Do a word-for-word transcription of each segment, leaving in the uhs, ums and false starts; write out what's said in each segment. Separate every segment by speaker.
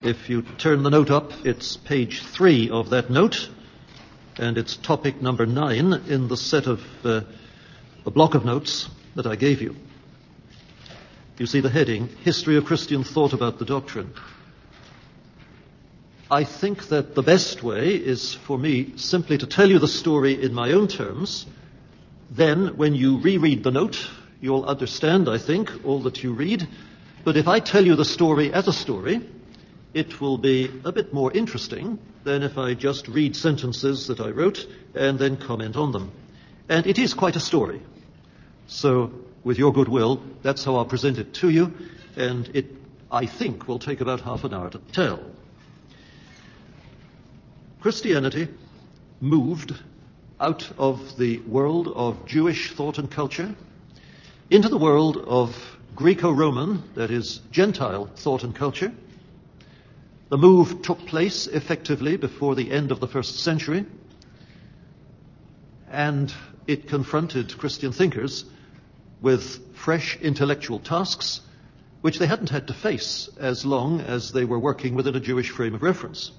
Speaker 1: If you turn the note up, it's page three of that note, and it's topic number nine in the set of uh, a block of notes that I gave you. You see the heading, History of Christian Thought About the Doctrine. I think that the best way is for me simply to tell you the story in my own terms. Then, when you reread the note, you'll understand, I think, all that you read. But if I tell you the story as a story, it will be a bit more interesting than if I just read sentences that I wrote and then comment on them. And it is quite a story. So, with your goodwill, that's how I'll present it to you, and it, I think, will take about half an hour to tell. Christianity moved out of the world of Jewish thought and culture into the world of Greco-Roman, that is, Gentile thought and culture. The move took place effectively before the end of the first century, and it confronted Christian thinkers with fresh intellectual tasks which they hadn't had to face as long as they were working within a Jewish frame of reference.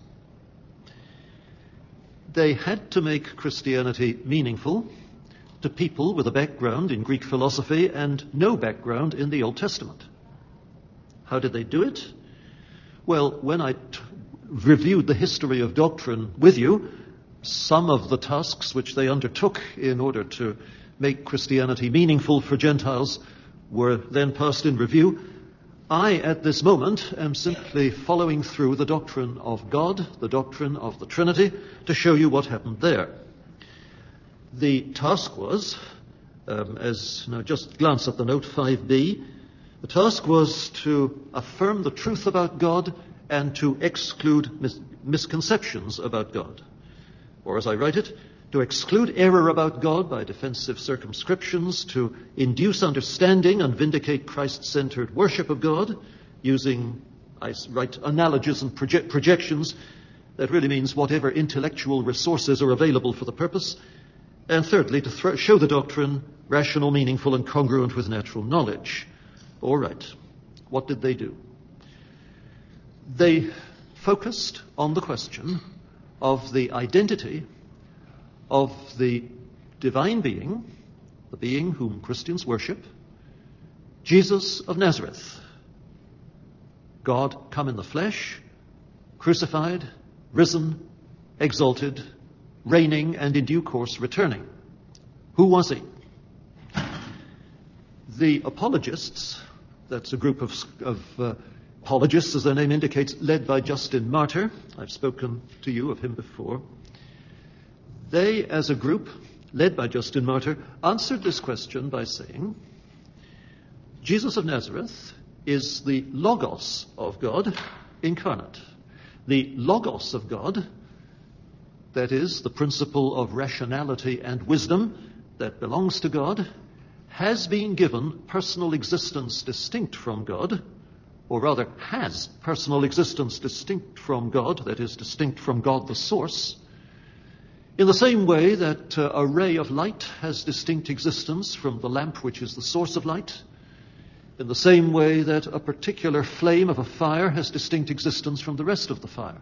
Speaker 1: They had to make Christianity meaningful to people with a background in Greek philosophy and no background in the Old Testament. How did they do it? Well, when I t- reviewed the history of doctrine with you, some of the tasks which they undertook in order to make Christianity meaningful for Gentiles were then passed in review. I, at this moment, am simply following through the doctrine of God, the doctrine of the Trinity, to show you what happened there. The task was, um, as now just glance at the note five b, the task was to affirm the truth about God and to exclude mis- misconceptions about God. Or as I write it, to exclude error about God by defensive circumscriptions, to induce understanding and vindicate Christ-centered worship of God using, I write, analogies and proje- projections. That really means whatever intellectual resources are available for the purpose. And thirdly, to th- show the doctrine rational, meaningful, and congruent with natural knowledge. All right. What did they do? They focused on the question of the identity of the divine being, the being whom Christians worship, Jesus of Nazareth. God come in the flesh, crucified, risen, exalted, reigning, and in due course returning. Who was he? The apologists, that's a group of, of uh, apologists, as their name indicates, led by Justin Martyr. I've spoken to you of him before. They, as a group, led by Justin Martyr, answered this question by saying, Jesus of Nazareth is the Logos of God incarnate. The Logos of God, that is, the principle of rationality and wisdom that belongs to God, has been given personal existence distinct from God, or rather has personal existence distinct from God, that is, distinct from God the source, in the same way that uh, a ray of light has distinct existence from the lamp which is the source of light, in the same way that a particular flame of a fire has distinct existence from the rest of the fire.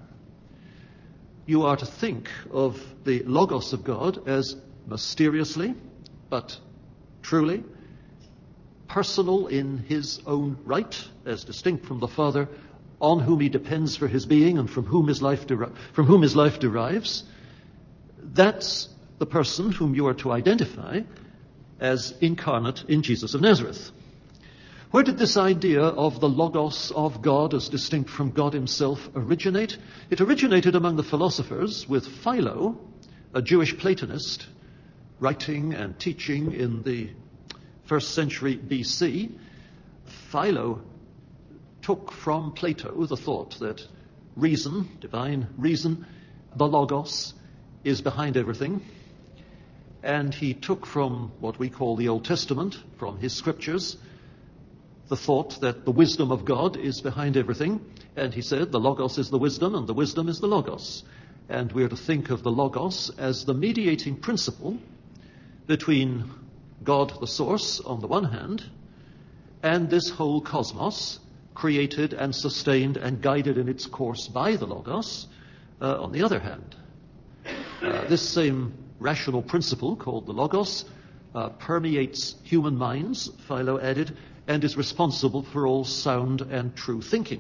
Speaker 1: You are to think of the Logos of God as mysteriously, but truly, personal in his own right, as distinct from the Father, on whom he depends for his being and from whom his life, deri- from whom his life derives. That's the person whom you are to identify as incarnate in Jesus of Nazareth. Where did this idea of the Logos of God as distinct from God himself originate? It originated among the philosophers with Philo, a Jewish Platonist, writing and teaching in the first century B C. Philo took from Plato the thought that reason, divine reason, the Logos, is behind everything. And he took from what we call the Old Testament, from his scriptures, the thought that the wisdom of God is behind everything. And he said the Logos is the wisdom and the wisdom is the Logos. And we're to think of the Logos as the mediating principle between God the source on the one hand and this whole cosmos, created and sustained and guided in its course by the Logos, uh, on the other hand. Uh, this same rational principle, called the Logos, uh, permeates human minds, Philo added, and is responsible for all sound and true thinking.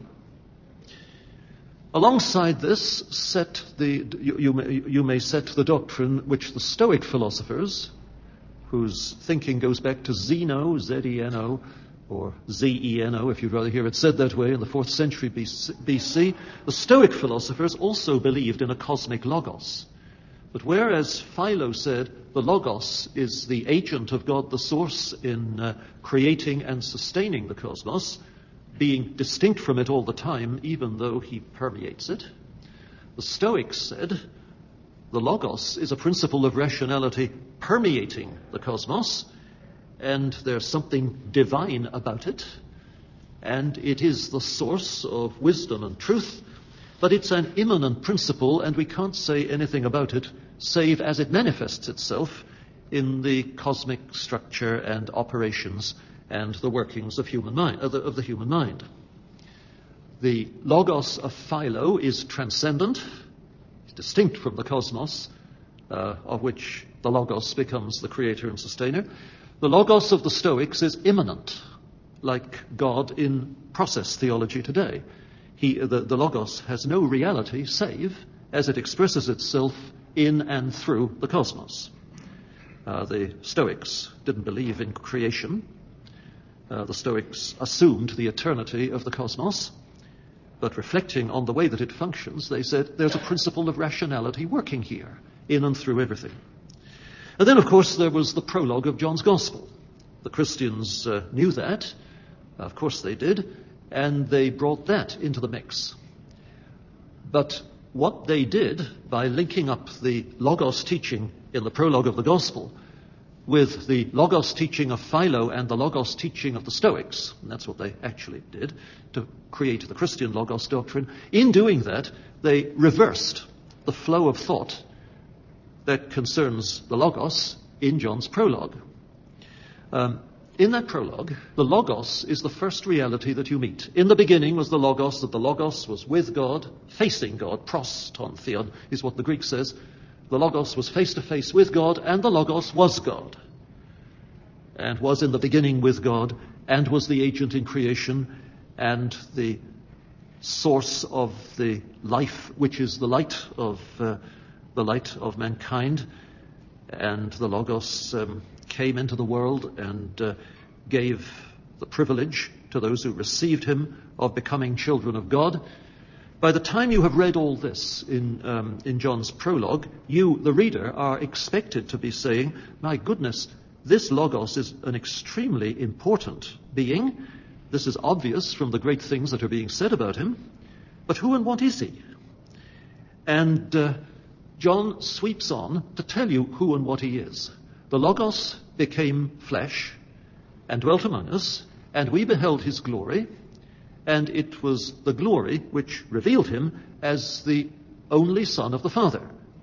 Speaker 1: Alongside this, set the, you, you, may, you may set the doctrine which the Stoic philosophers, whose thinking goes back to Zeno, Z E N O, or Z E N O, if you'd rather hear it said that way, in the fourth century B C, the Stoic philosophers also believed in a cosmic Logos. But whereas Philo said the Logos is the agent of God the source in uh, creating and sustaining the cosmos, being distinct from it all the time, even though he permeates it, the Stoics said the Logos is a principle of rationality permeating the cosmos, and there's something divine about it, and it is the source of wisdom and truth, but it's an immanent principle, and we can't say anything about it save as it manifests itself in the cosmic structure and operations and the workings of human mind, of the, of the human mind. The Logos of Philo is transcendent, distinct from the cosmos, uh, of which the Logos becomes the creator and sustainer. The Logos of the Stoics is immanent, like God in process theology today. He, the, the Logos has no reality save as it expresses itself in and through the cosmos. Uh, the Stoics didn't believe in creation. Uh, the Stoics assumed the eternity of the cosmos, but reflecting on the way that it functions, they said there's a principle of rationality working here, in and through everything. And then, of course, there was the prologue of John's Gospel. The Christians uh, knew that, of course they did, and they brought that into the mix. But what they did by linking up the Logos teaching in the prologue of the Gospel with the Logos teaching of Philo and the Logos teaching of the Stoics, and that's what they actually did to create the Christian Logos doctrine, in doing that, they reversed the flow of thought that concerns the Logos in John's prologue. Um, in that prologue, the Logos is the first reality that you meet. In the beginning was the Logos, that the Logos was with God, facing God. Pros ton theon is what the Greek says. The Logos was face to face with God, and the Logos was God, and was in the beginning with God, and was the agent in creation, and the source of the life, which is the light of uh, the light of mankind. And the Logos um, came into the world and uh, gave the privilege to those who received him of becoming children of God. By the time you have read all this in, um, in John's prologue, you, the reader, are expected to be saying, my goodness, this Logos is an extremely important being. This is obvious from the great things that are being said about him. But who and what is he? And uh, John sweeps on to tell you who and what he is. The Logos became flesh and dwelt among us, and we beheld his glory. And it was the glory which revealed him as the only Son of the Father,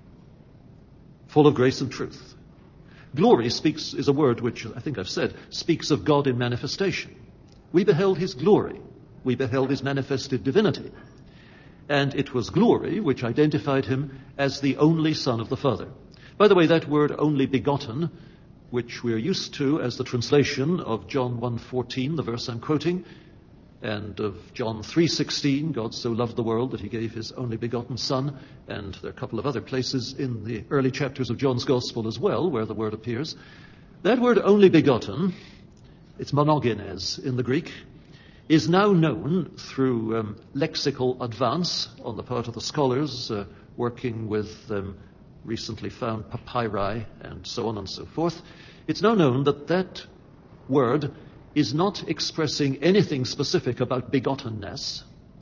Speaker 1: full of grace and truth. Glory speaks is a word which, I think I've said, speaks of God in manifestation. We beheld his glory. We beheld his manifested divinity. And it was glory which identified him as the only Son of the Father. By the way, that word only begotten, which we're used to as the translation of John one fourteen, the verse I'm quoting, and of John three sixteen, God so loved the world that he gave his only begotten Son, and there are a couple of other places in the early chapters of John's Gospel as well where the word appears. That word only begotten, it's monogenes in the Greek, is now known through um, lexical advance on the part of the scholars uh, working with um, recently found papyri and so on and so forth. It's now known that that word is not expressing anything specific about begottenness.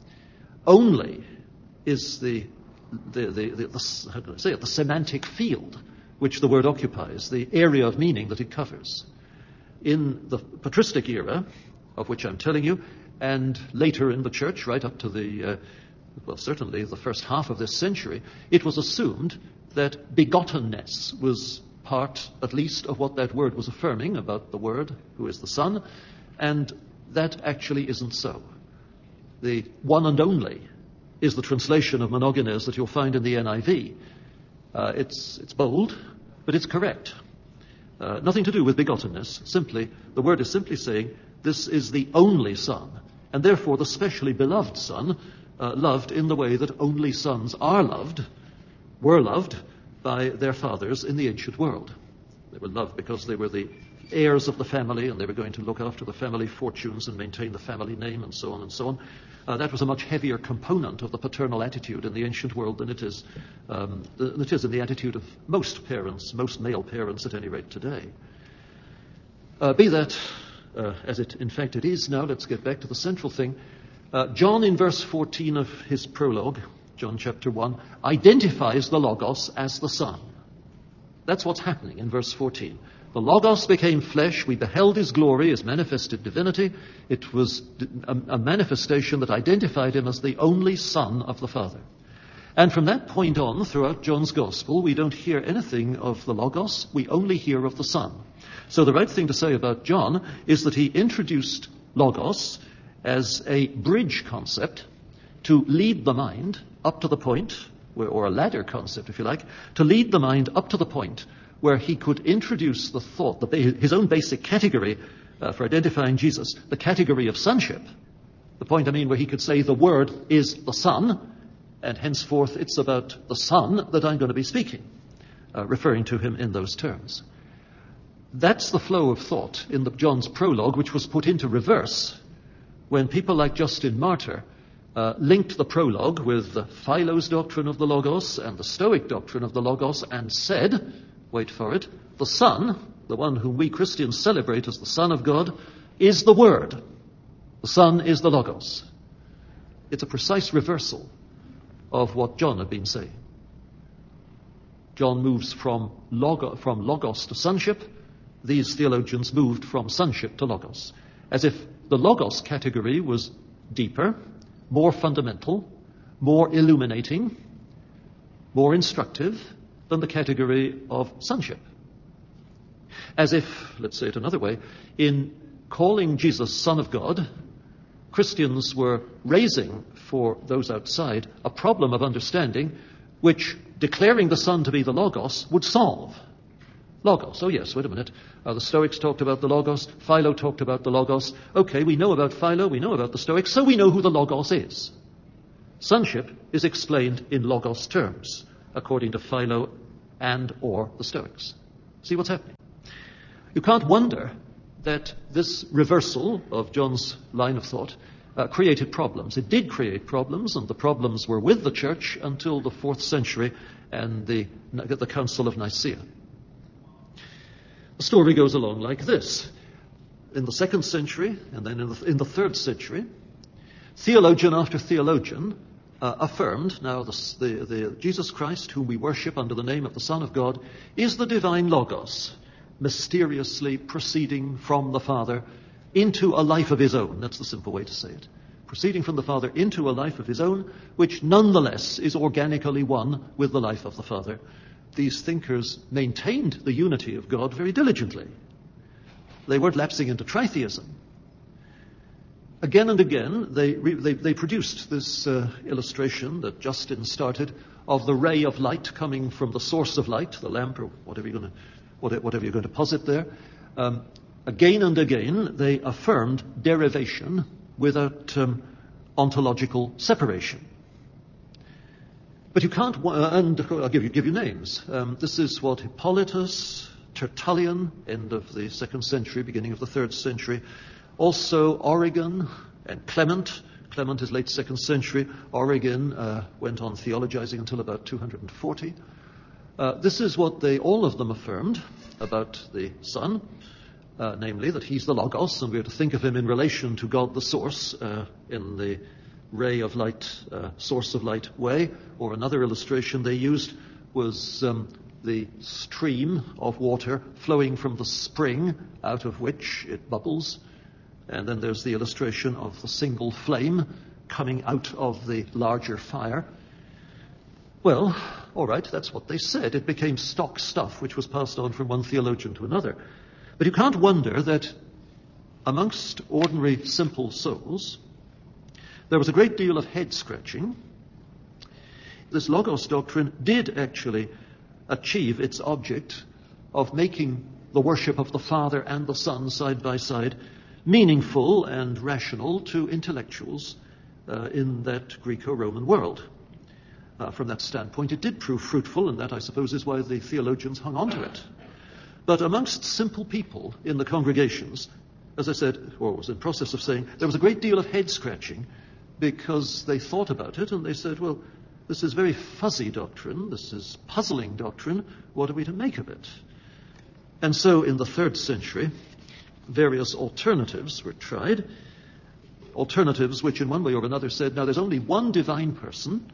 Speaker 1: Only is the, the, the, the, the how can I say it, the semantic field which the word occupies, the area of meaning that it covers. In the patristic era, of which I'm telling you, and later in the church, right up to the, uh, well, certainly the first half of this century, it was assumed that begottenness was part, at least, of what that word was affirming about the Word, who is the Son, and that actually isn't so. the one and only is the translation of monogenes that you'll find in the N I V. Uh, it's, it's bold, but it's correct. Uh, nothing to do with begottenness. Simply, the word is simply saying this is the only Son, and therefore the specially beloved Son, uh, loved in the way that only sons are loved, were loved by their fathers in the ancient world. They were loved because they were the heirs of the family, and they were going to look after the family fortunes and maintain the family name and so on and so on. Uh, that was a much heavier component of the paternal attitude in the ancient world than it is, um, than it is in the attitude of most parents, most male parents at any rate today. Uh, be that uh, as it in fact it is now, let's get back to the central thing. Uh, John in verse fourteen of his prologue, John chapter one, identifies the Logos as the Son. That's what's happening in verse fourteen. The Logos became flesh, we beheld his glory, his manifested divinity. It was a, a manifestation that identified him as the only Son of the Father. And from that point on, throughout John's Gospel, we don't hear anything of the Logos, we only hear of the Son. So the right thing to say about John is that he introduced Logos as a bridge concept to lead the mind up to the point, where, or a ladder concept, if you like, to lead the mind up to the point where he could introduce the thought, the, his own basic category uh, for identifying Jesus, the category of sonship. The point, I mean, where he could say the Word is the Son, and henceforth it's about the Son that I'm going to be speaking, uh, referring to him in those terms. That's the flow of thought in the, John's prologue, which was put into reverse when people like Justin Martyr uh, linked the prologue with the Philo's doctrine of the Logos and the Stoic doctrine of the Logos and said, wait for it, the Son, the one whom we Christians celebrate as the Son of God, is the Word. The Son is the Logos. It's a precise reversal of what John had been saying. John moves from, logo, from Logos to sonship. These theologians moved from sonship to Logos, as if the Logos category was deeper, more fundamental, more illuminating, more instructive than the category of sonship. As if, let's say it another way, in calling Jesus Son of God, Christians were raising for those outside a problem of understanding which declaring the Son to be the Logos would solve. Logos, oh yes, wait a minute. Uh, the Stoics talked about the Logos, Philo talked about the Logos. Okay, we know about Philo, we know about the Stoics, so we know who the Logos is. Sonship is explained in Logos terms, according to Philo and or the Stoics. See what's happening? You can't wonder that this reversal of John's line of thought uh, created problems. It did create problems, and the problems were with the church until the fourth century and the, the Council of Nicaea. The story goes along like this. In the second century, and then in the, in the third century, theologian after theologian uh, affirmed, now the, the, the Jesus Christ, whom we worship under the name of the Son of God, is the divine Logos, mysteriously proceeding from the Father into a life of his own. That's the simple way to say it. Proceeding from the Father into a life of his own, which nonetheless is organically one with the life of the Father. These thinkers maintained the unity of God very diligently. They weren't lapsing into tritheism. Again and again, they, they, they produced this uh, illustration that Justin started of the ray of light coming from the source of light, the lamp or whatever you're going to, whatever you're going to posit there. Um, again and again, they affirmed derivation without um, ontological separation. But you can't, uh, and I'll give you, give you names. Um, this is what Hippolytus, Tertullian, end of the second century, beginning of the third century. Also Origen and Clement. Clement is late second century. Origen uh, went on theologizing until about two hundred forty. Uh, this is what they, all of them affirmed about the Son, uh, namely that he's the Logos, and we are to think of him in relation to God the Source uh, in the ray of light, uh, source of light way. Or another illustration they used was um, the stream of water flowing from the spring out of which it bubbles. And then there's the illustration of the single flame coming out of the larger fire. Well, all right, that's what they said. It became stock stuff which was passed on from one theologian to another. But you can't wonder that amongst ordinary simple souls, There was a great deal of head-scratching. This Logos doctrine did actually achieve its object of making the worship of the Father and the Son side by side meaningful and rational to intellectuals uh, in that Greco-Roman world. Uh, from that standpoint, it did prove fruitful, and that, I suppose, is why the theologians hung on to it. But amongst simple people in the congregations, as I said, or was in process of saying, there was a great deal of head-scratching because they thought about it and they said, well, this is very fuzzy doctrine, this is puzzling doctrine, what are we to make of it? And so in the third century, various alternatives were tried, alternatives which in one way or another said, now there's only one divine person,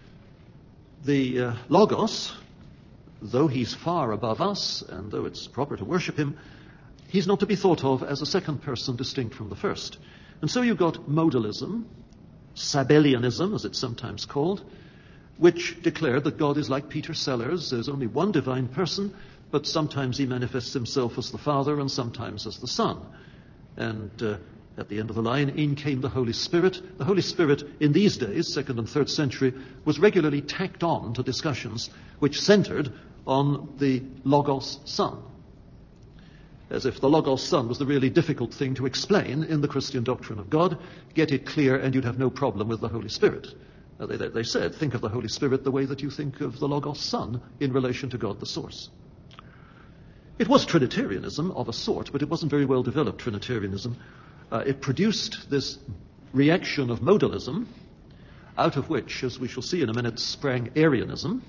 Speaker 1: the uh, Logos, though he's far above us and though it's proper to worship him, he's not to be thought of as a second person distinct from the first. And so you've got modalism, Sabellianism as it's sometimes called, which declared that God is like Peter Sellers, there's only one divine person, but sometimes he manifests himself as the Father and sometimes as the Son. And uh, at the end of the line, in came the Holy Spirit. The Holy Spirit in these days, second and third century, was regularly tacked on to discussions which centered on the Logos Son, as if the Logos Son was the really difficult thing to explain in the Christian doctrine of God. Get it clear and you'd have no problem with the Holy Spirit. Uh, they, they said, think of the Holy Spirit the way that you think of the Logos Son in relation to God the source. It was Trinitarianism of a sort, but it wasn't very well developed Trinitarianism. Uh, it produced this reaction of modalism, out of which, as we shall see in a minute, sprang Arianism.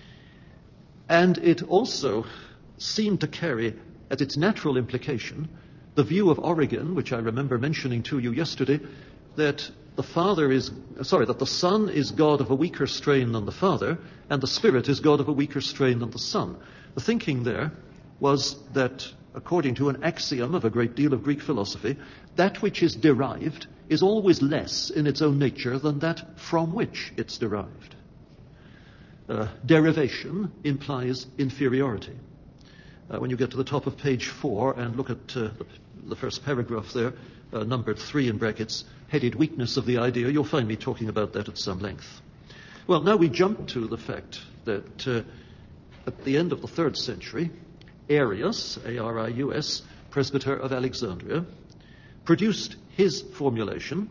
Speaker 1: And it also seemed to carry, as its natural implication, the view of Origen, which I remember mentioning to you yesterday, that the Father is, sorry, that the Son is God of a weaker strain than the Father, and the Spirit is God of a weaker strain than the Son. The thinking there was that, according to an axiom of a great deal of Greek philosophy, that which is derived is always less in its own nature than that from which it's derived. Uh, derivation implies inferiority. Uh, when you get to the top of page four and look at uh, the, the first paragraph there, uh, numbered three in brackets, headed weakness of the idea, you'll find me talking about that at some length. Well, now we jump to the fact that uh, at the end of the third century, Arius, A R I U S, presbyter of Alexandria, produced his formulation,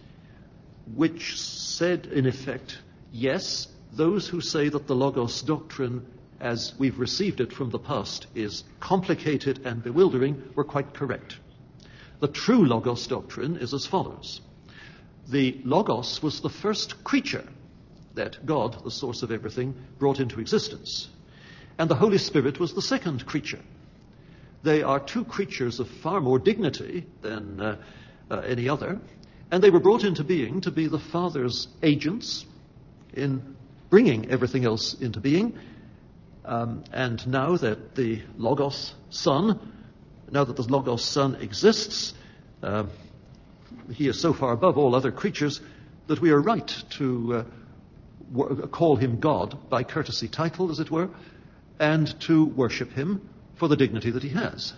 Speaker 1: which said, in effect, yes, those who say that the Logos doctrine, as we've received it from the past, is complicated and bewildering, were quite correct. The true Logos doctrine is as follows. The Logos was the first creature that God, the source of everything, brought into existence. And the Holy Spirit was the second creature. They are two creatures of far more dignity than uh, uh, any other, and they were brought into being to be the Father's agents in bringing everything else into being. Um, and now that the Logos Son, now that the Logos Son exists, uh, he is so far above all other creatures that we are right to uh, w- call him God by courtesy title, as it were, and to worship him for the dignity that he has.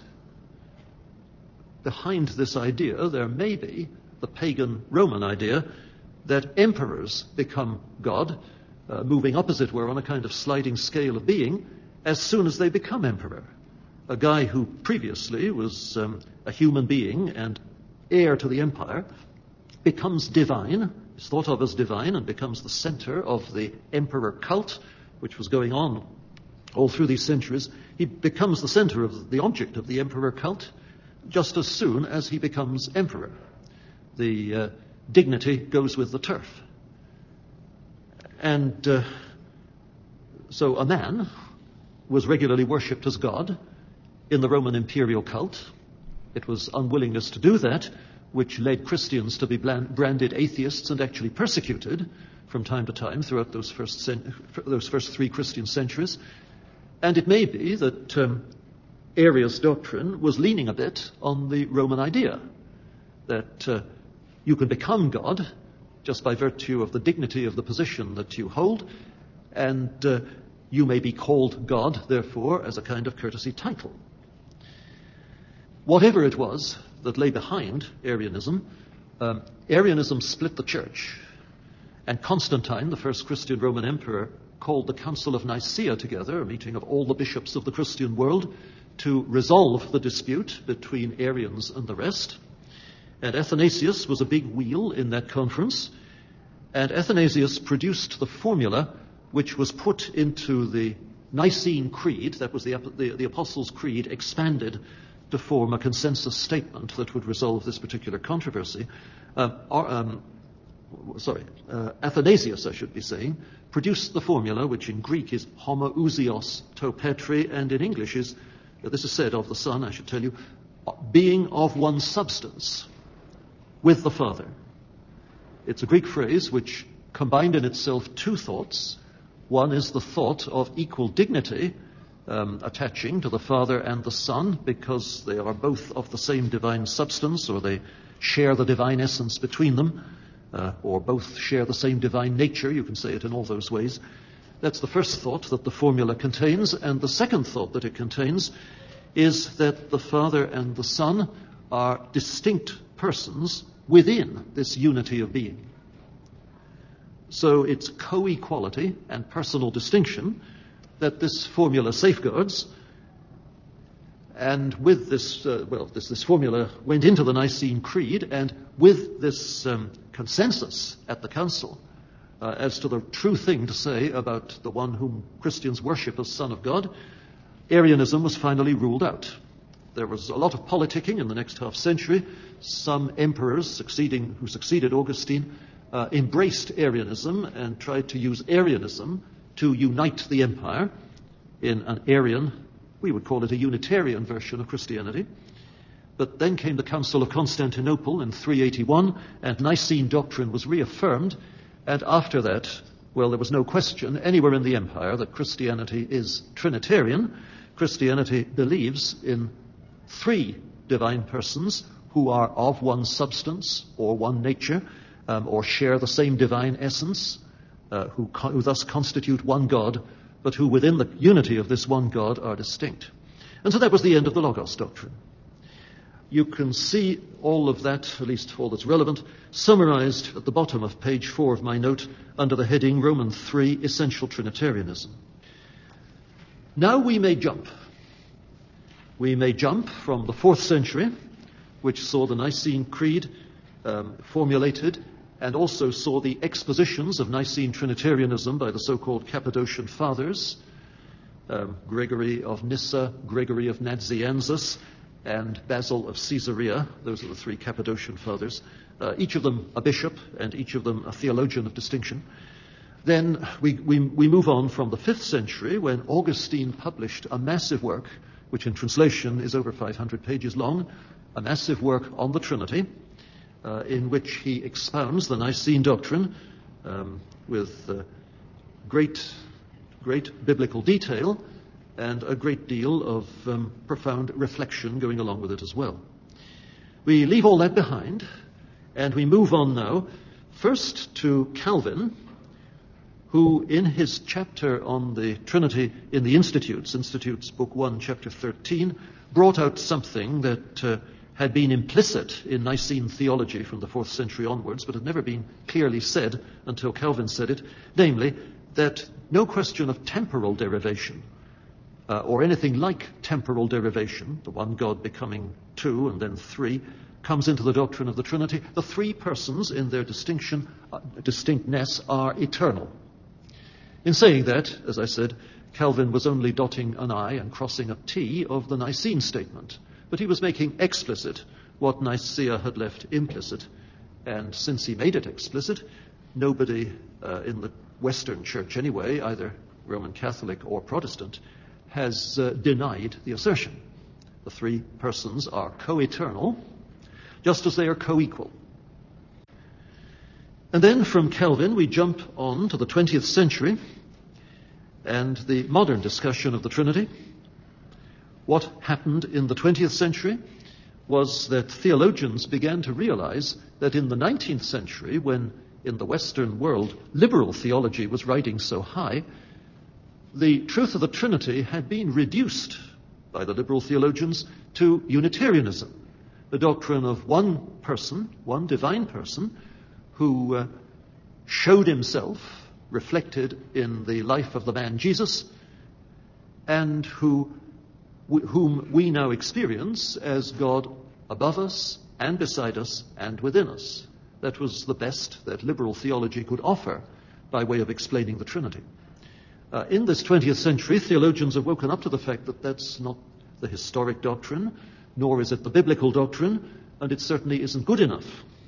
Speaker 1: Behind this idea, there may be the pagan Roman idea that emperors become God, uh, moving up, as it were, on a kind of sliding scale of being, as soon as they become emperor. A guy who previously was um, a human being and heir to the empire becomes divine, is thought of as divine, and becomes the center of the emperor cult, which was going on all through these centuries. He becomes the center of the object of the emperor cult just as soon as he becomes emperor. The uh, dignity goes with the turf. And uh, so a man was regularly worshipped as God in the Roman imperial cult. It was unwillingness to do that which led Christians to be branded atheists and actually persecuted from time to time throughout those first, cent- those first three Christian centuries. And it may be that um, Arius' doctrine was leaning a bit on the Roman idea that uh, you can become God just by virtue of the dignity of the position that you hold, and uh, you may be called God, therefore, as a kind of courtesy title. Whatever it was that lay behind Arianism, um, Arianism split the church. And Constantine, the first Christian Roman emperor, called the Council of Nicaea together, a meeting of all the bishops of the Christian world, to resolve the dispute between Arians and the rest. And Athanasius was a big wheel in that conference. And Athanasius produced the formula which was put into the Nicene Creed, that was the, the, the Apostles' Creed, expanded to form a consensus statement that would resolve this particular controversy. Uh, or, um, sorry, uh, Athanasius, I should be saying, produced the formula, which in Greek is homoousios to Petri, and in English is, uh, this is said of the Son, I should tell you, being of one substance with the Father. It's a Greek phrase which combined in itself two thoughts. One is the thought of equal dignity um, attaching to the Father and the Son because they are both of the same divine substance, or they share the divine essence between them, uh, or both share the same divine nature. You can say it in all those ways. That's the first thought that the formula contains. And the second thought that it contains is that the Father and the Son are distinct persons within this unity of being. So it's co-equality and personal distinction that this formula safeguards. And with this, uh, well, this, this formula went into the Nicene Creed, and with this um, consensus at the Council uh, as to the true thing to say about the one whom Christians worship as Son of God, Arianism was finally ruled out. There was a lot of politicking in the next half century. Some emperors succeeding, who succeeded Augustine uh, embraced Arianism and tried to use Arianism to unite the empire in an Arian, we would call it a Unitarian version of Christianity. But then came the Council of Constantinople in three eighty-one, and Nicene doctrine was reaffirmed. And after that, well, there was no question anywhere in the empire that Christianity is Trinitarian. Christianity believes in three divine persons who are of one substance or one nature, um, or share the same divine essence, uh, who, co- who thus constitute one God, but who within the unity of this one God are distinct. And so that was the end of the Logos doctrine. You can see all of that, at least all that's relevant, summarized at the bottom of page four of my note under the heading Romans three, Essential Trinitarianism. Now we may jump. We may jump from the fourth century, which saw the Nicene Creed um, formulated, and also saw the expositions of Nicene Trinitarianism by the so-called Cappadocian Fathers, um, Gregory of Nyssa, Gregory of Nazianzus, and Basil of Caesarea. Those are the three Cappadocian Fathers, uh, each of them a bishop and each of them a theologian of distinction. Then we, we, we move on from the fifth century, when Augustine published a massive work, which in translation is over five hundred pages long, a massive work on the Trinity, uh, in which he expounds the Nicene doctrine um, with uh, great, great biblical detail and a great deal of um, profound reflection going along with it as well. We leave all that behind, and we move on now, first to Calvin, who in his chapter on the Trinity in the Institutes, Institutes Book one, Chapter thirteen, brought out something that uh, had been implicit in Nicene theology from the fourth century onwards, but had never been clearly said until Calvin said it, namely, that no question of temporal derivation, uh, or anything like temporal derivation, the one God becoming two and then three, comes into the doctrine of the Trinity. The three persons in their distinction, uh, distinctness are eternal. In saying that, as I said, Calvin was only dotting an I and crossing a T of the Nicene statement, but he was making explicit what Nicaea had left implicit, and since he made it explicit, nobody uh, in the Western Church anyway, either Roman Catholic or Protestant, has uh, denied the assertion. The three persons are co-eternal, just as they are co-equal. And then from Calvin we jump on to the twentieth century and the modern discussion of the Trinity. What happened in the twentieth century was that theologians began to realize that in the nineteenth century, when in the Western world liberal theology was riding so high, the truth of the Trinity had been reduced by the liberal theologians to Unitarianism. the doctrine of one person, one divine person, who uh, showed himself reflected in the life of the man Jesus, and who, w- whom we now experience as God above us and beside us and within us. That was the best that liberal theology could offer by way of explaining the Trinity. Uh, in this twentieth century, theologians have woken up to the fact that that's not the historic doctrine, nor is it the biblical doctrine, and it certainly isn't good enough.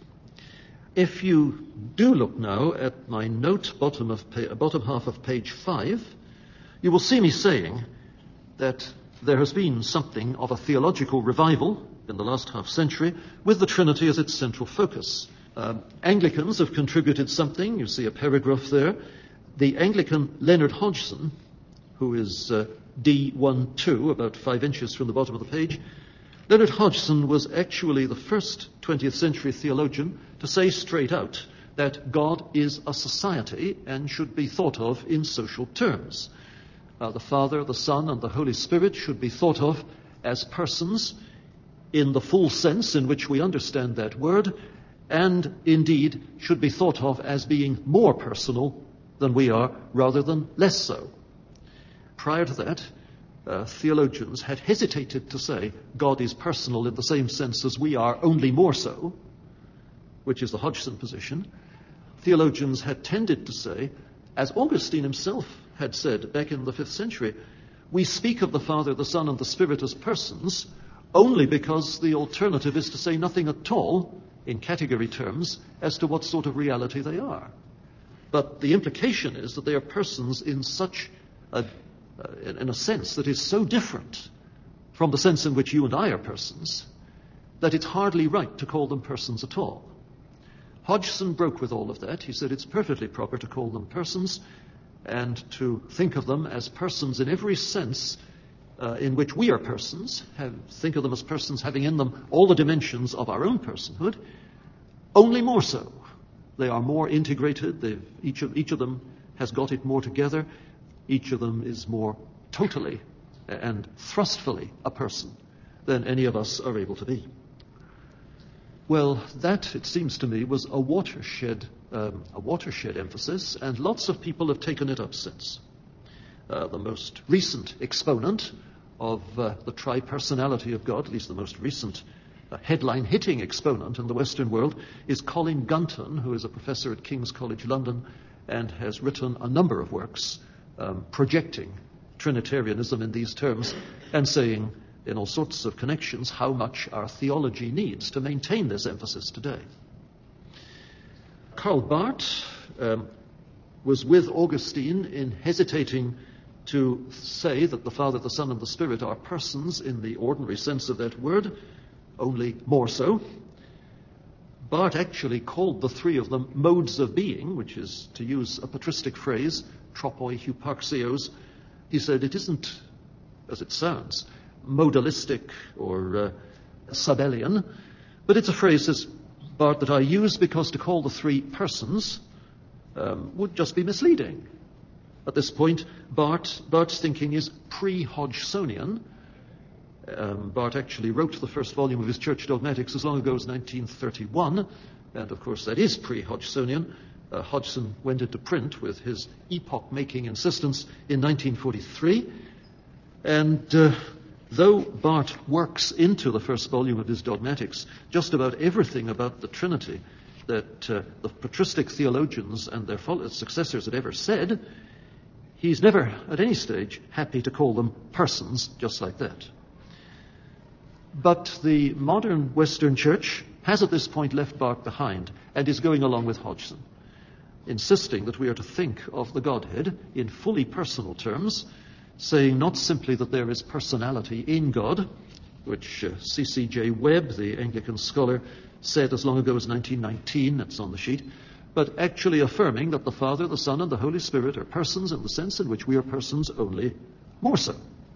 Speaker 1: If you do look now at my note, bottom of pa- bottom half of page five, you will see me saying that there has been something of a theological revival in the last half century with the Trinity as its central focus. Um, Anglicans have contributed something. You see a paragraph there. The Anglican Leonard Hodgson, who is uh, D twelve, about five inches from the bottom of the page, Leonard Hodgson was actually the first twentieth century theologian to say straight out that God is a society and should be thought of in social terms. Uh, the Father, the Son, and the Holy Spirit should be thought of as persons in the full sense in which we understand that word, and indeed should be thought of as being more personal than we are, rather than less so. Prior to that, uh, theologians had hesitated to say God is personal in the same sense as we are, only more so, which is the Hodgson position. Theologians had tended to say, as Augustine himself had said back in the fifth century, we speak of the Father, the Son, and the Spirit as persons only because the alternative is to say nothing at all, in category terms, as to what sort of reality they are. But the implication is that they are persons in such a, uh, in a sense that is so different from the sense in which you and I are persons, that it's hardly right to call them persons at all. Hodgson broke with all of that. He said it's perfectly proper to call them persons and to think of them as persons in every sense uh, in which we are persons, have, think of them as persons having in them all the dimensions of our own personhood, only more so. They are more integrated. They've, each of, each of them has got it more together. Each of them is more totally and thrustfully a person than any of us are able to be. Well, that, it seems to me, was a watershed, um, a watershed emphasis, and lots of people have taken it up since. Uh, the most recent exponent of uh, the tri-personality of God, at least the most recent uh, headline-hitting exponent in the Western world, is Colin Gunton, who is a professor at King's College London and has written a number of works um, projecting Trinitarianism in these terms and saying, in all sorts of connections, how much our theology needs to maintain this emphasis today. Karl Barth um, was with Augustine in hesitating to say that the Father, the Son, and the Spirit are persons in the ordinary sense of that word, only more so. Barth actually called the three of them modes of being, which is, to use a patristic phrase, tropoi hyparxios. He said it isn't, as it sounds, modalistic or uh, Sabellian, but it's a phrase, says Barth, that I use because to call the three persons um, would just be misleading. At this point, Barth, Barth's thinking is pre-Hodgsonian. Um, Barth actually wrote the first volume of his Church Dogmatics as long ago as nineteen thirty-one, and of course that is pre-Hodgsonian. Uh, Hodgson went into print with his epoch-making insistence in nineteen forty-three, and uh, though Barth works into the first volume of his Dogmatics just about everything about the Trinity that uh, the patristic theologians and their successors had ever said, he's never at any stage happy to call them persons just like that. But the modern Western Church has at this point left Barth behind and is going along with Hodgson, insisting that we are to think of the Godhead in fully personal terms, saying not simply that there is personality in God, which uh, C C J Webb, the Anglican scholar, said as long ago as nineteen nineteen, that's on the sheet, but actually affirming that the Father, the Son, and the Holy Spirit are persons in the sense in which we are persons, only more so.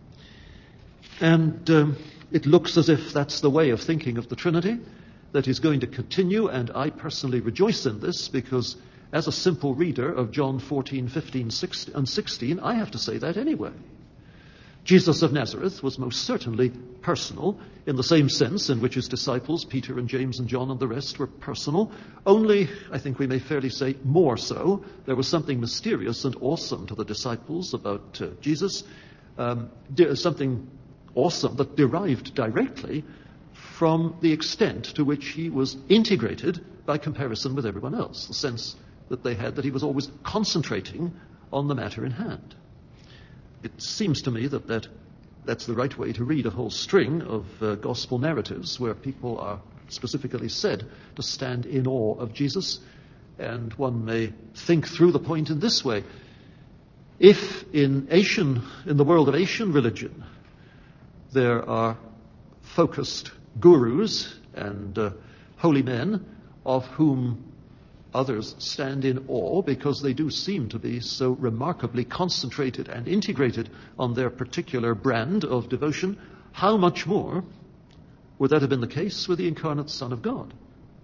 Speaker 1: And um, it looks as if that's the way of thinking of the Trinity that is going to continue, and I personally rejoice in this because as a simple reader of John fourteen, fifteen, sixteen, and sixteen, I have to say that anyway. Jesus of Nazareth was most certainly personal in the same sense in which his disciples, Peter and James and John and the rest, were personal. Only, I think we may fairly say, more so. There was something mysterious and awesome to the disciples about uh, Jesus, um, de- something awesome that derived directly from the extent to which he was integrated by comparison with everyone else, the sense that they had that he was always concentrating on the matter in hand. It seems to me that, that that's the right way to read a whole string of uh, gospel narratives where people are specifically said to stand in awe of Jesus. And one may think through the point in this way. If in Asian, in the world of Asian religion, there are focused gurus and uh, holy men of whom others stand in awe because they do seem to be so remarkably concentrated and integrated on their particular brand of devotion, how much more would that have been the case with the incarnate Son of God?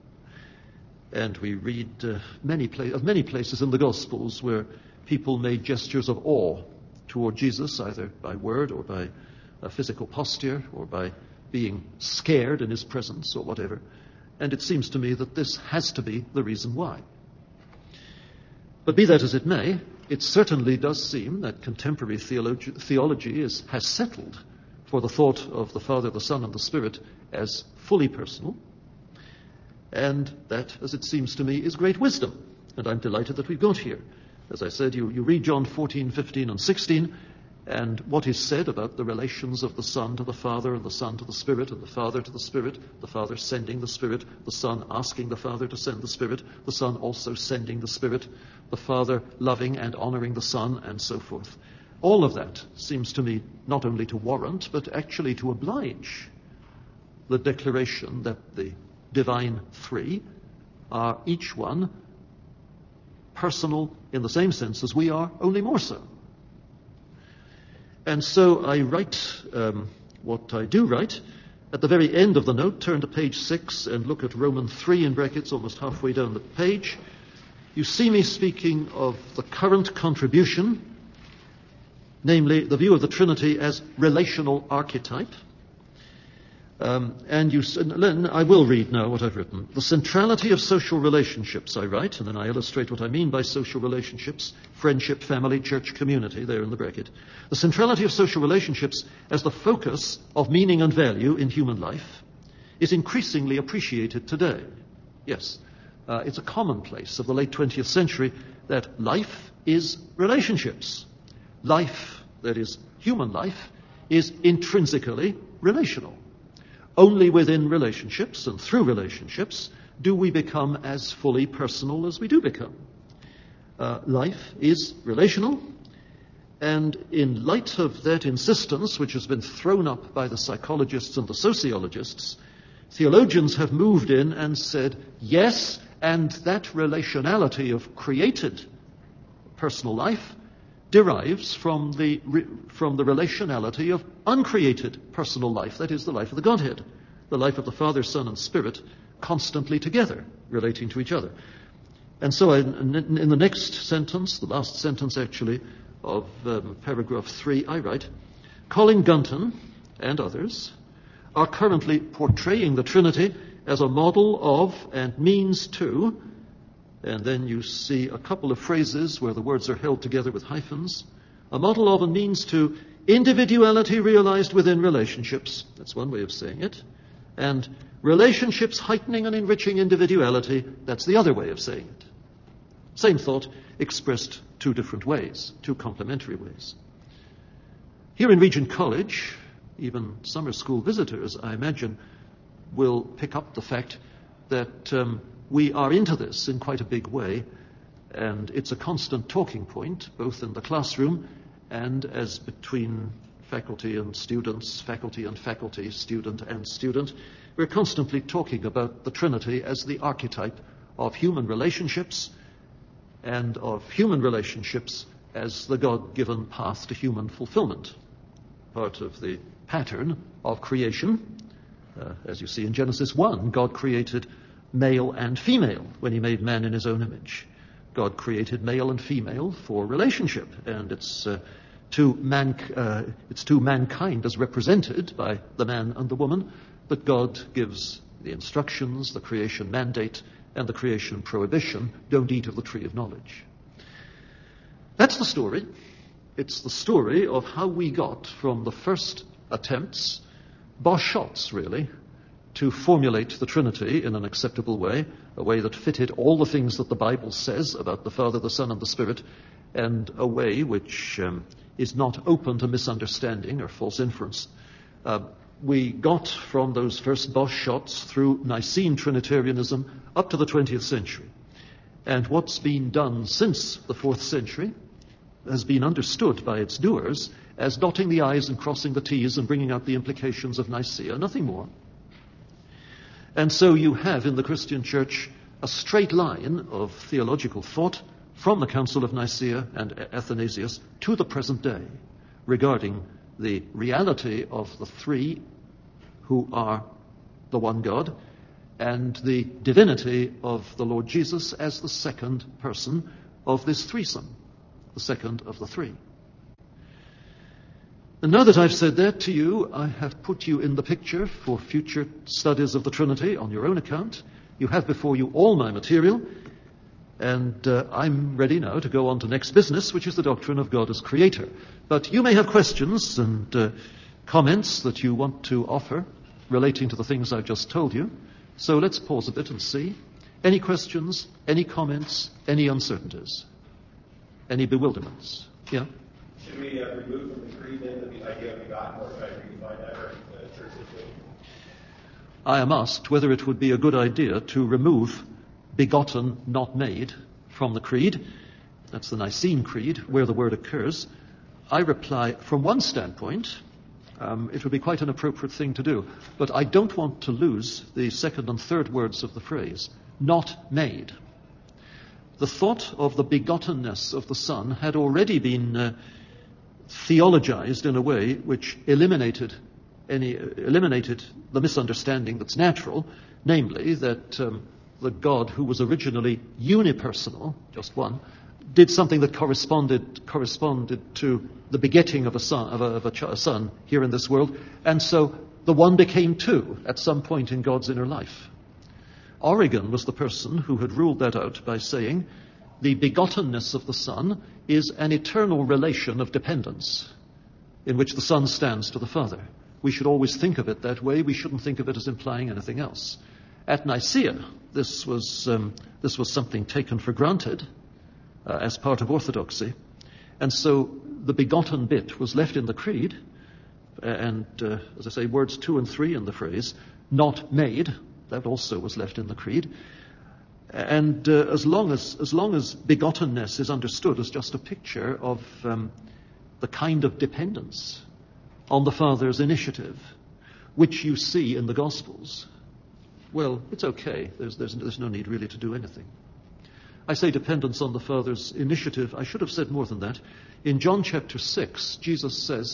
Speaker 1: And we read uh, many pla- of many places in the Gospels where people made gestures of awe toward Jesus, either by word or by a physical posture or by being scared in his presence or whatever. And it seems to me that this has to be the reason why. But be that as it may, it certainly does seem that contemporary theology, theology is, has settled for the thought of the Father, the Son, and the Spirit as fully personal. And that, as it seems to me, is great wisdom. And I'm delighted that we've got here. As I said, you, you read John fourteen, fifteen, and sixteen, and what is said about the relations of the Son to the Father and the Son to the Spirit and the Father to the Spirit, the Father sending the Spirit, the Son asking the Father to send the Spirit, the Son also sending the Spirit, the Father loving and honoring the Son, and so forth. All of that seems to me not only to warrant, but actually to oblige the declaration that the divine three are each one personal in the same sense as we are, only more so. And so I write um, what I do write. At the very end of the note, turn to page six and look at Romans three in brackets, almost halfway down the page. You see me speaking of the current contribution, namely the view of the Trinity as relational archetype. Um, and you, I will read now what I've written. The centrality of social relationships, I write, and then I illustrate what I mean by social relationships, friendship, family, church, community, there in the bracket. The centrality of social relationships as the focus of meaning and value in human life is increasingly appreciated today. Yes, uh, it's a commonplace of the late twentieth century that life is relationships. Life, that is, human life, is intrinsically relational. Only within relationships and through relationships do we become as fully personal as we do become. Uh, life is relational, and in light of that insistence, which has been thrown up by the psychologists and the sociologists, theologians have moved in and said, yes, and that relationality of created personal life derives from the from the relationality of uncreated personal life, that is, the life of the Godhead, the life of the Father, Son, and Spirit, constantly together, relating to each other. And so I, in the next sentence, the last sentence actually, of um, paragraph three, I write, Colin Gunton and others are currently portraying the Trinity as a model of and means to. And then you see a couple of phrases where the words are held together with hyphens. A model of and means to individuality realized within relationships. That's one way of saying it. And relationships heightening and enriching individuality. That's the other way of saying it. Same thought expressed two different ways, two complementary ways. Here in Regent College, even summer school visitors, I imagine, will pick up the fact that um, we are into this in quite a big way, and it's a constant talking point, both in the classroom and as between faculty and students, faculty and faculty, student and student. We're constantly talking about the Trinity as the archetype of human relationships, and of human relationships as the God-given path to human fulfillment. Part of the pattern of creation, uh, as you see in Genesis one, God created male and female when he made man in his own image. God created male and female for relationship, and it's uh, to man, uh, it's to mankind as represented by the man and the woman, but God gives the instructions, the creation mandate, and the creation prohibition: don't eat of the tree of knowledge. That's the story. It's the story of how we got from the first attempts, Bosch shots really, to formulate the Trinity in an acceptable way, a way that fitted all the things that the Bible says about the Father, the Son, and the Spirit, and a way which um, is not open to misunderstanding or false inference. Uh, we got from those first Bosch shots through Nicene Trinitarianism up to the twentieth century. And what's been done since the fourth century has been understood by its doers as dotting the I's and crossing the T's and bringing out the implications of Nicaea, nothing more. And so you have in the Christian church a straight line of theological thought from the Council of Nicaea and Athanasius to the present day regarding the reality of the three who are the one God and the divinity of the Lord Jesus as the second person of this threesome, the second of the three. And now that I've said that to you, I have put you in the picture for future studies of the Trinity on your own account. You have before you all my material, and uh, I'm ready now to go on to next business, which is the doctrine of God as Creator. But you may have questions and uh, comments that you want to offer relating to the things I've just told you. So let's pause a bit and see. Any questions, any comments, any uncertainties, any bewilderments? Yeah?
Speaker 2: Should we uh, remove from the creed then the idea of begotten, or should I redefine that or the church situation?
Speaker 1: I am asked whether it would be a good idea to remove begotten, not made, from the creed. That's the Nicene Creed, where the word occurs. I reply, from one standpoint, um, it would be quite an appropriate thing to do. But I don't want to lose the second and third words of the phrase, not made. The thought of the begottenness of the Son had already been uh, theologized in a way which eliminated any eliminated the misunderstanding that's natural, namely that um, the God who was originally unipersonal, just one, did something that corresponded corresponded to the begetting of a son of a, of a, ch- a son here in this world, and so the one became two at some point in God's inner life. Origen was the person who had ruled that out by saying the begottenness of the Son is an eternal relation of dependence in which the Son stands to the Father. We should always think of it that way. We shouldn't think of it as implying anything else. At Nicaea, this was um, this was something taken for granted uh, as part of orthodoxy. And so the begotten bit was left in the creed, and uh, as I say, words two and three in the phrase, not made, that also was left in the creed. And uh, as long as as long as begottenness is understood as just a picture of um, the kind of dependence on the Father's initiative, which you see in the Gospels, well, it's okay. There's, there's, there's no need really to do anything. I say dependence on the Father's initiative. I should have said more than that. In John chapter six, Jesus says,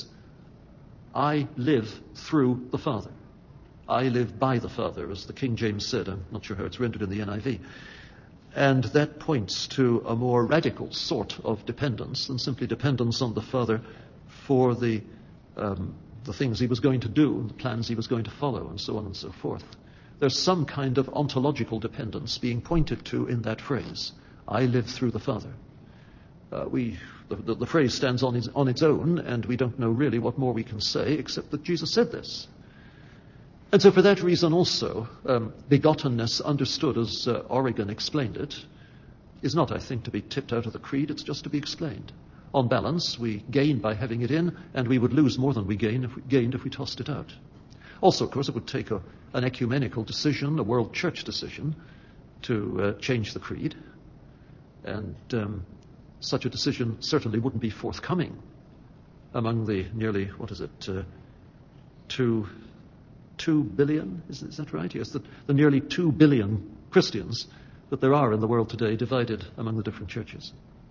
Speaker 1: I live through the Father. I live by the Father, as the King James said. I'm not sure how it's rendered in the N I V. And that points to a more radical sort of dependence than simply dependence on the Father for the um, the things he was going to do and the plans he was going to follow and so on and so forth. There's some kind of ontological dependence being pointed to in that phrase. I live through the Father. Uh, we the, the, the phrase stands on its, on its own, and we don't know really what more we can say except that Jesus said this. And so for that reason also, um, begottenness understood as uh, Origen explained it is not, I think, to be tipped out of the creed. It's just to be explained. On balance, we gain by having it in, and we would lose more than we gain if we gained if we tossed it out. Also, of course, it would take a, an ecumenical decision, a world church decision, to uh, change the creed. And um, such a decision certainly wouldn't be forthcoming among the nearly, what is it, uh, two... Two billion, is, is that right? Yes, the, the nearly two billion Christians that there are in the world today, divided among the different churches.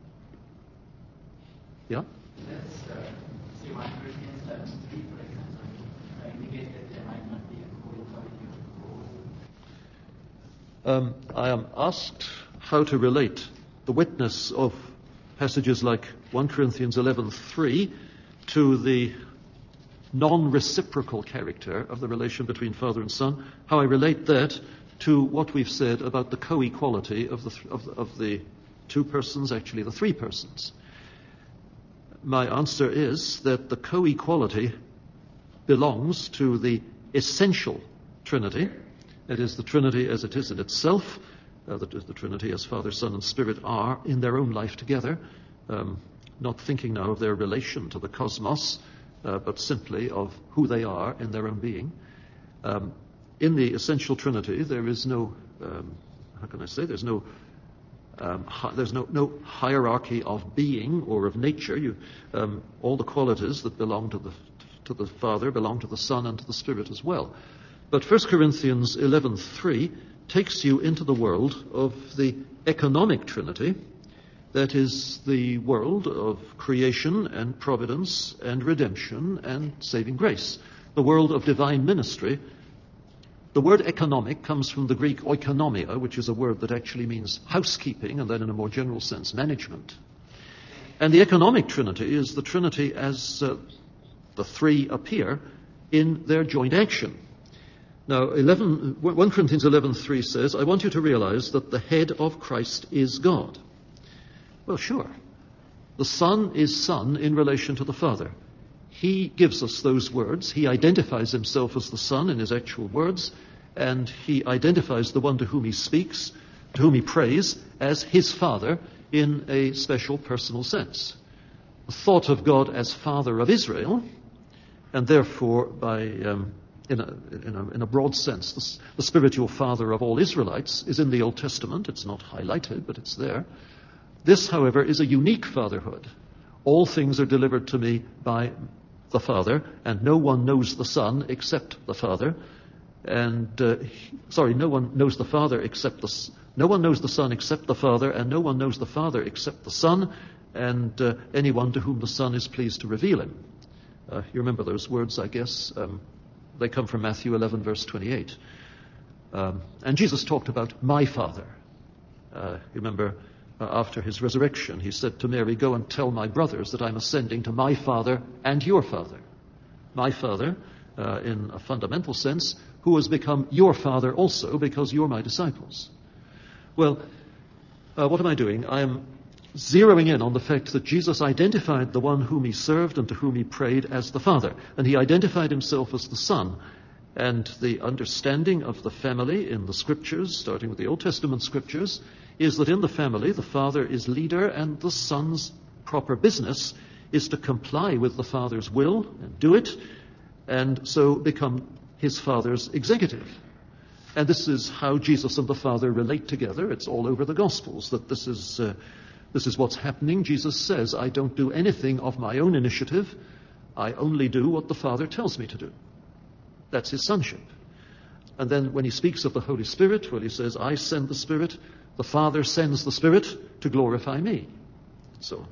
Speaker 1: Yeah?
Speaker 3: Let's uh, see one Corinthians eleven three, for example, uh, indicates that there might not be a full authority of
Speaker 1: Um, I am asked how to relate the witness of passages like First Corinthians eleven three to the non-reciprocal character of the relation between Father and Son, how I relate that to what we've said about the co-equality of the, th- of, the, of the two persons, actually the three persons. My answer is that the co-equality belongs to the essential Trinity, that is, the Trinity as it is in itself, uh, the, the Trinity as Father, Son, and Spirit are in their own life together, um, not thinking now of their relation to the cosmos, uh, but simply of who they are in their own being. Um, in the essential Trinity, there is no, um, how can I say, there's no Um, hi, there's no, no hierarchy of being or of nature. You, um, all the qualities that belong to the to the Father belong to the Son and to the Spirit as well. But First Corinthians eleven three takes you into the world of the economic Trinity, that is the world of creation and providence and redemption and saving grace, the world of divine ministry. The word economic comes from the Greek oikonomia, which is a word that actually means housekeeping, and then in a more general sense, management. And the economic Trinity is the Trinity as uh, the three appear in their joint action. Now, eleven, First Corinthians eleven three says, I want you to realize that the head of Christ is God. Well, sure. The Son is Son in relation to the Father. He gives us those words. He identifies himself as the Son in his actual words, and he identifies the one to whom he speaks, to whom he prays, as his Father in a special personal sense. The thought of God as Father of Israel, and therefore by um, in, a, in, a, in a broad sense, the, the spiritual Father of all Israelites is in the Old Testament. It's not highlighted, but it's there. This, however, is a unique fatherhood. All things are delivered to me by the Father, and no one knows the Son except the Father. And uh, sorry, no one knows the Father except the no one knows the Son except the Father, and no one knows the Father except the Son, and uh, anyone to whom the Son is pleased to reveal him. Uh, you remember those words, I guess. Um, they come from Matthew eleven, verse twenty-eight. Um, and Jesus talked about my Father. Uh, you remember. Uh, after his resurrection, he said to Mary, go and tell my brothers that I'm ascending to my Father and your Father. My Father, uh, in a fundamental sense, who has become your Father also because you're my disciples. Well, uh, what am I doing? I am zeroing in on the fact that Jesus identified the one whom he served and to whom he prayed as the Father. And he identified himself as the Son. And the understanding of the family in the Scriptures, starting with the Old Testament Scriptures, is that in the family the Father is leader and the Son's proper business is to comply with the Father's will and do it, and so become his Father's executive. And this is how Jesus and the Father relate together. It's all over the Gospels that this is uh, this is what's happening. Jesus says, I don't do anything of my own initiative. I only do what the Father tells me to do. That's his sonship. And then when he speaks of the Holy Spirit, well, he says, I send the Spirit, the Father sends the Spirit to glorify me. So,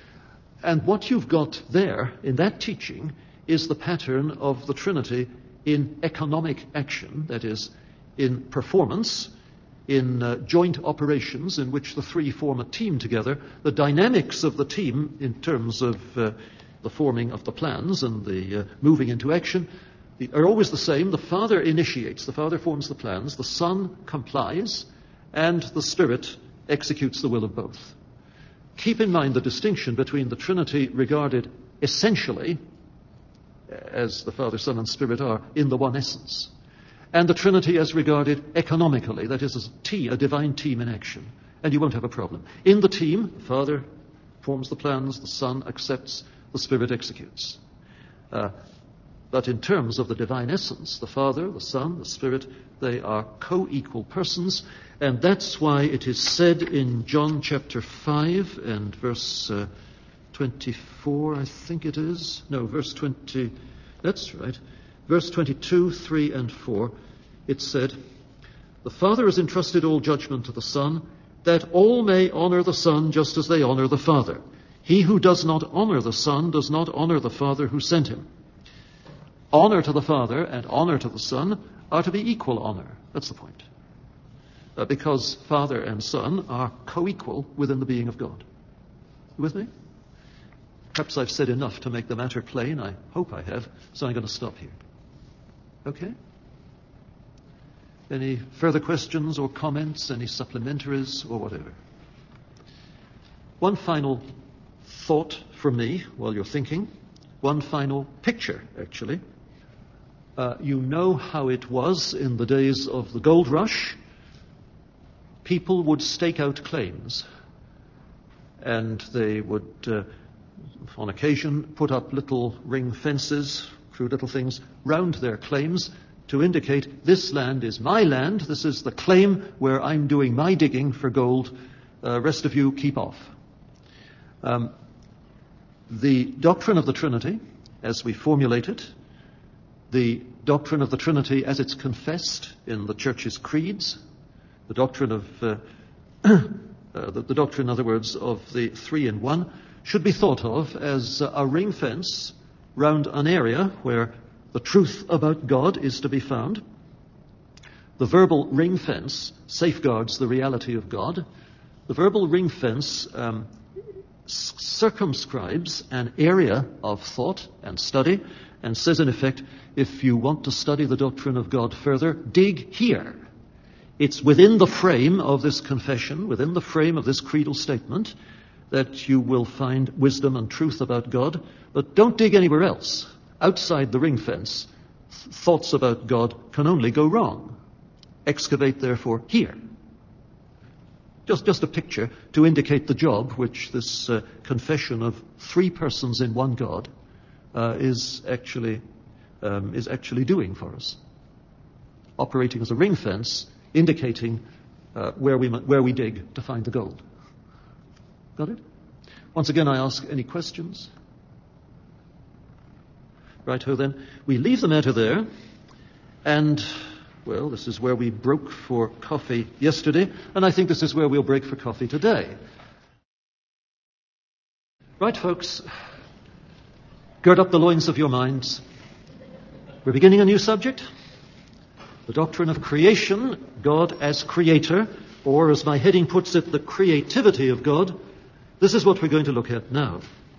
Speaker 1: and what you've got there in that teaching is the pattern of the Trinity in economic action, that is, in performance, in uh, joint operations in which the three form a team together. The dynamics of the team in terms of uh, the forming of the plans and the uh, moving into action are always the same. The Father initiates, the Father forms the plans, the Son complies, and the Spirit executes the will of both. Keep in mind the distinction between the Trinity regarded essentially, as the Father, Son, and Spirit are, in the one essence, and the Trinity as regarded economically, that is, as a, t- a divine team in action, and you won't have a problem. In the team, the Father forms the plans, the Son accepts, the Spirit executes. Uh, But in terms of the divine essence, the Father, the Son, the Spirit, they are co-equal persons. And that's why it is said in John chapter five and verse uh, twenty-four, I think it is. No, verse twenty. That's right. Verse twenty-two, three, and four. It said, the Father has entrusted all judgment to the Son, that all may honor the Son just as they honor the Father. He who does not honor the Son does not honor the Father who sent him. Honor to the Father and honor to the Son are to be equal honor. That's the point. Uh, because Father and Son are co-equal within the being of God. You with me? perhaps I've said enough to make the matter plain. I hope I have, so I'm going to stop here. Okay? Any further questions or comments, any supplementaries or whatever? One final thought from me while you're thinking. One final picture, actually. Uh, you know how it was in the days of the gold rush. People would stake out claims, and they would, uh, on occasion, put up little ring fences, crude little things, round their claims to indicate this land is my land, this is the claim where I'm doing my digging for gold, uh, rest of you keep off. Um, the doctrine of the Trinity, as we formulate it, the doctrine of the Trinity as it's confessed in the Church's creeds, the doctrine of, uh, uh, the, the doctrine, in other words, of the three in one, should be thought of as a ring fence round an area where the truth about God is to be found. The verbal ring fence safeguards the reality of God. The verbal ring fence um, circumscribes an area of thought and study and says, in effect, if you want to study the doctrine of God further, dig here. It's within the frame of this confession, within the frame of this creedal statement, that you will find wisdom and truth about God, but don't dig anywhere else. Outside the ring fence, th- thoughts about God can only go wrong. Excavate, therefore, here. Just, just a picture to indicate the job which this uh, confession of three persons in one God uh, is actually um, is actually doing for us. Operating as a ring fence, indicating uh, where we where we dig to find the gold. Got it? Once again, I ask any questions. Righto then, we leave the matter there, and, well, this is where we broke for coffee yesterday, and I think this is where we'll break for coffee today. Right, folks, gird up the loins of your minds. We're beginning a new subject, the doctrine of creation, God as creator, or as my heading puts it, the creativity of God. This is what we're going to look at now.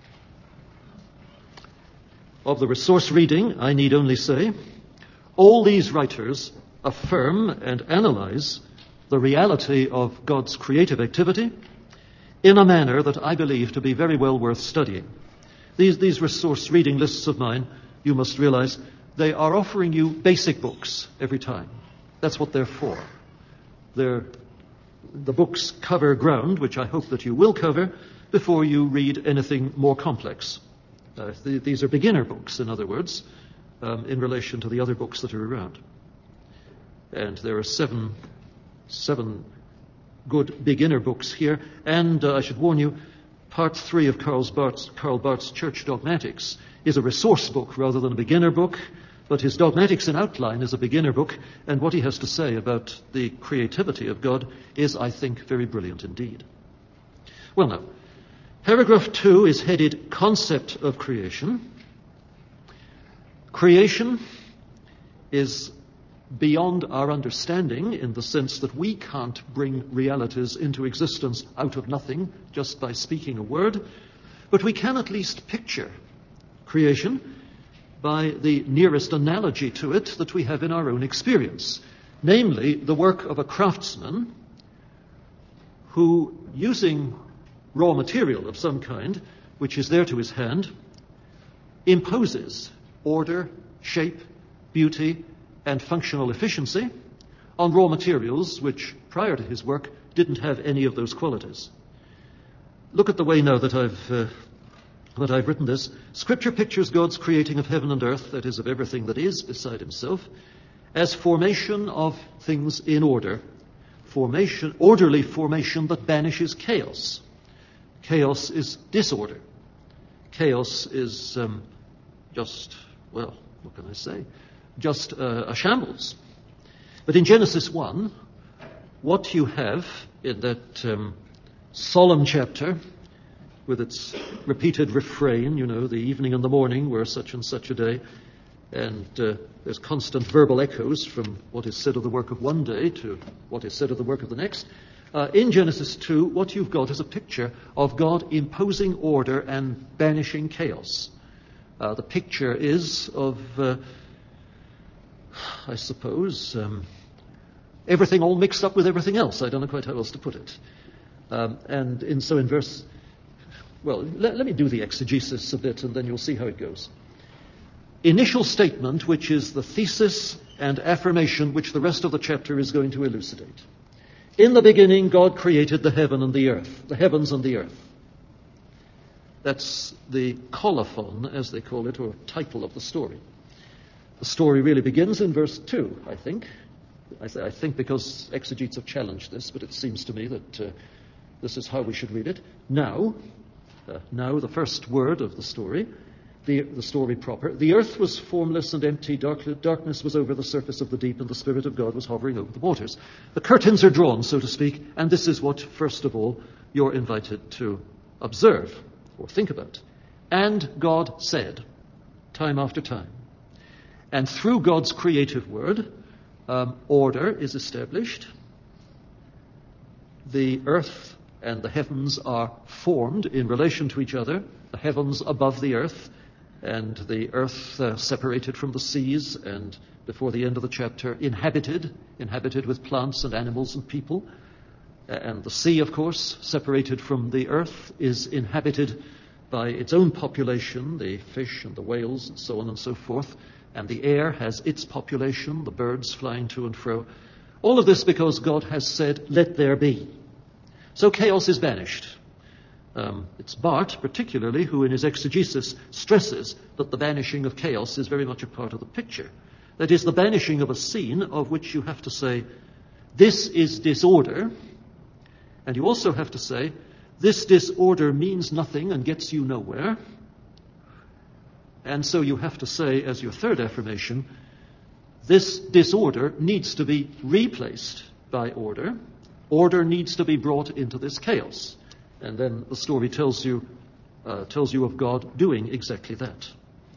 Speaker 1: Of the resource reading, I need only say, all these writers affirm and analyze the reality of God's creative activity in a manner that I believe to be very well worth studying. These, these resource reading lists of mine, you must realize, they are offering you basic books every time. That's what they're for. They're, the books cover ground, which I hope that you will cover, before you read anything more complex. Uh, th- these are beginner books, in other words, um, in relation to the other books that are around. And there are seven, seven good beginner books here. And uh, I should warn you, part three of Karl Barth's, Karl Barth's Church Dogmatics is a resource book rather than a beginner book. But his Dogmatics in Outline is a beginner book, and what he has to say about the creativity of God is, I think, very brilliant indeed. Well, now, paragraph two is headed Concept of Creation. Creation is beyond our understanding in the sense that we can't bring realities into existence out of nothing just by speaking a word, but we can at least picture creation by the nearest analogy to it that we have in our own experience, namely the work of a craftsman who, using raw material of some kind, which is there to his hand, imposes order, shape, beauty, and functional efficiency on raw materials which, prior to his work, didn't have any of those qualities. Look at the way now that I've uh, that I've written this. Scripture pictures God's creating of heaven and earth, that is, of everything that is beside himself, as formation of things in order, formation, orderly formation that banishes chaos. Chaos is disorder. Chaos is um, just, well, what can I say? Just uh, a shambles. But in Genesis one, what you have in that um, solemn chapter, with its repeated refrain, you know, the evening and the morning were such and such a day, and uh, there's constant verbal echoes from what is said of the work of one day to what is said of the work of the next. Uh, in Genesis two, what you've got is a picture of God imposing order and banishing chaos. Uh, the picture is of, uh, I suppose, um, everything all mixed up with everything else. I don't know quite how else to put it. Um, and in, so in verse, well, let, let me do the exegesis a bit and then you'll see how it goes. Initial statement, which is the thesis and affirmation which the rest of the chapter is going to elucidate. In the beginning, God created the heaven and the earth, the heavens and the earth. That's the colophon, as they call it, or title of the story. The story really begins in verse two, I think. I, th- I think because exegetes have challenged this, but it seems to me that uh, this is how we should read it. Now, uh, now the first word of the story, the, the story proper. The earth was formless and empty, dark, darkness was over the surface of the deep, and the Spirit of God was hovering over the waters. The curtains are drawn, so to speak, and this is what, first of all, you're invited to observe or think about. And God said, time after time. And through God's creative word, um, order is established. The earth and the heavens are formed in relation to each other. The heavens above the earth, and the earth uh, separated from the seas, and before the end of the chapter, inhabited, inhabited with plants and animals and people. And the sea, of course, separated from the earth, is inhabited by its own population, the fish and the whales and so on and so forth. And the air has its population, the birds flying to and fro. All of this because God has said, let there be. So chaos is banished. Um, it's Barth, particularly, who in his exegesis stresses that the banishing of chaos is very much a part of the picture. That is, the banishing of a scene of which you have to say, this is disorder. And you also have to say, this disorder means nothing and gets you nowhere. And so you have to say, as your third affirmation, this disorder needs to be replaced by order. Order needs to be brought into this chaos. And then the story tells you, uh, tells you of God doing exactly that.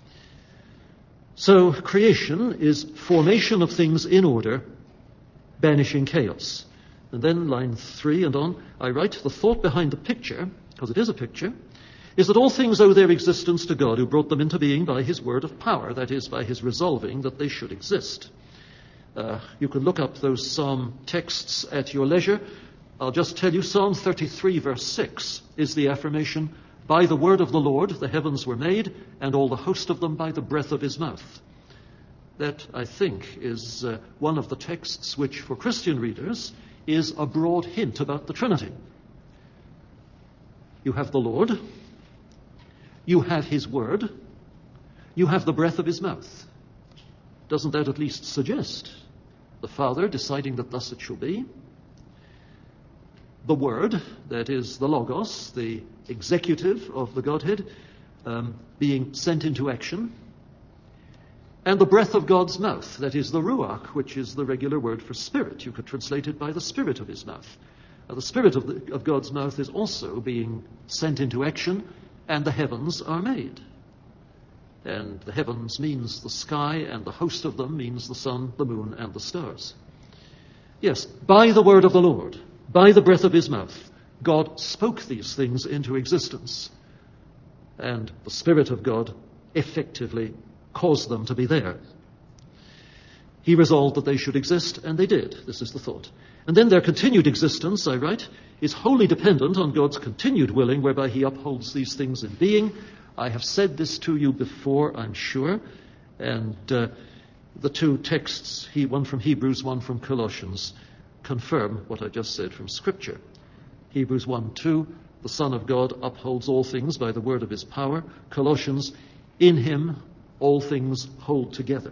Speaker 1: So creation is formation of things in order, banishing chaos. And then line three and on, I write, the thought behind the picture, because it is a picture, is that all things owe their existence to God who brought them into being by his word of power, that is, by his resolving that they should exist. Uh, you can look up those psalm texts at your leisure. I'll just tell you, Psalm thirty-three, verse six, is the affirmation, by the word of the Lord the heavens were made, and all the host of them by the breath of his mouth. That, I think, is uh, one of the texts which, for Christian readers, is a broad hint about the Trinity. You have the Lord, you have his word, you have the breath of his mouth. Doesn't that at least suggest the Father deciding that thus it shall be? The Word, that is the Logos, the executive of the Godhead, um, being sent into action. And the breath of God's mouth, that is the Ruach, which is the regular word for spirit. You could translate it by the spirit of his mouth. Now, the spirit of, the, of God's mouth is also being sent into action, and the heavens are made. And the heavens means the sky, and the host of them means the sun, the moon, and the stars. Yes, by the word of the Lord, by the breath of his mouth, God spoke these things into existence. And the Spirit of God effectively caused them to be there. He resolved that they should exist, and they did. This is the thought. And then their continued existence, I write, is wholly dependent on God's continued willing, whereby he upholds these things in being. I have said this to you before, I'm sure. And uh, the two texts, he, one from Hebrews, one from Colossians, confirm what I just said from Scripture. Hebrews one two, the Son of God upholds all things by the word of his power. Colossians, in him all things hold together.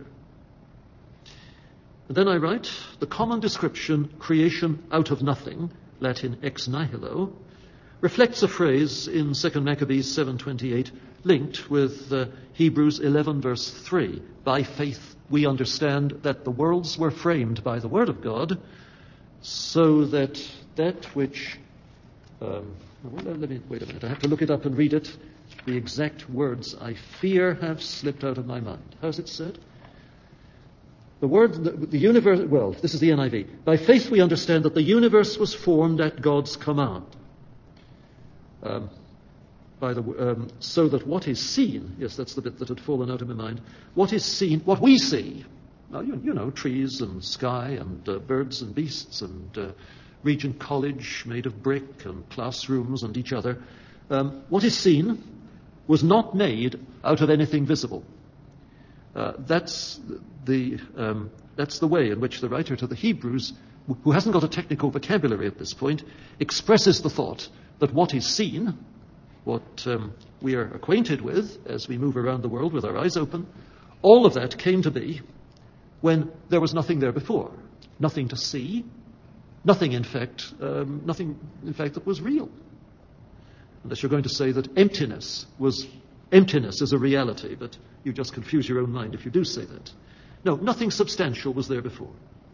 Speaker 1: And then I write, the common description, creation out of nothing, Latin ex nihilo, reflects a phrase in Second Maccabees seven twenty-eight, linked with uh, Hebrews eleven verse three. By faith we understand that the worlds were framed by the word of God, so that that which... Um, well, let me, wait a minute, I have to look it up and read it. The exact words, I fear, have slipped out of my mind. How's it said? The word, the, the universe, well, this is the N I V. By faith we understand that the universe was formed at God's command. Um, by the, um, so that what is seen, yes, that's the bit that had fallen out of my mind, what is seen, what we see, now, you, you know, trees and sky and uh, birds and beasts and uh, Regent College made of brick and classrooms and each other, um, what is seen was not made out of anything visible. Uh, that's the um, that's the way in which the writer to the Hebrews, who hasn't got a technical vocabulary at this point, expresses the thought that what is seen, what um, we are acquainted with as we move around the world with our eyes open, all of that came to be when there was nothing there before, nothing to see, nothing in fact, um, nothing in fact that was real. Unless you're going to say that emptiness was emptiness is a reality, but you just confuse your own mind if you do say that. No, nothing substantial was there before.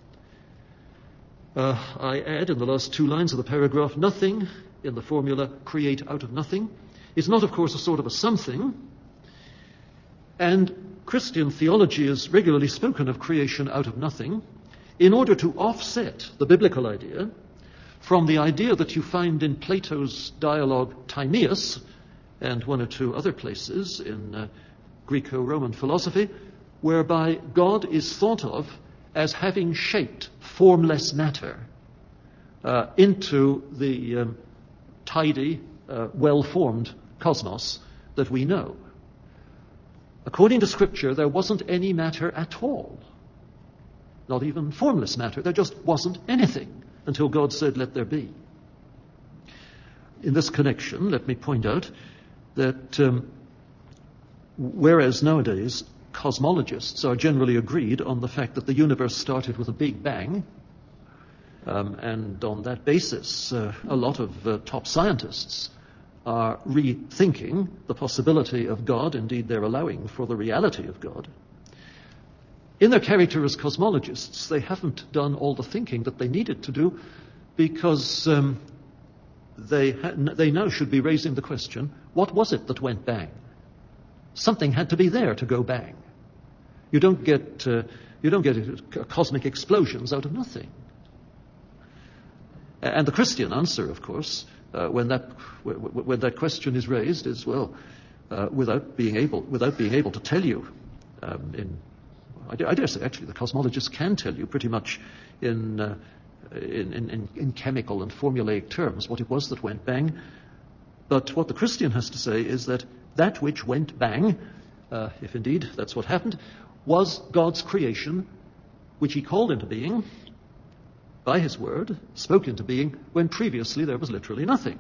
Speaker 1: Uh, I add in the last two lines of the paragraph, nothing in the formula create out of nothing is not, of course, a sort of a something. And Christian theology is regularly spoken of creation out of nothing in order to offset the biblical idea from the idea that you find in Plato's dialogue Timaeus and one or two other places in uh, Greco-Roman philosophy, whereby God is thought of as having shaped formless matter uh, into the um, tidy, uh, well-formed cosmos that we know. According to Scripture, there wasn't any matter at all. Not even formless matter. There just wasn't anything until God said, let there be. In this connection, let me point out that um, whereas nowadays cosmologists are generally agreed on the fact that the universe started with a big bang, um, and on that basis uh, a lot of uh, top scientists are rethinking the possibility of God, indeed they're allowing for the reality of God. In their character as cosmologists, they haven't done all the thinking that they needed to do because um, they, ha- they now should be raising the question, what was it that went bang? Something had to be there to go bang. You don't get, uh, you don't get uh, cosmic explosions out of nothing. And the Christian answer, of course, uh, when that when that question is raised, is well, uh, without being able without being able to tell you, um, in I dare, I dare say actually the cosmologists can tell you pretty much in, uh, in, in in chemical and formulaic terms what it was that went bang. But what the Christian has to say is that that which went bang, uh, if indeed that's what happened, was God's creation, which he called into being by his word, spoke into being when previously there was literally nothing.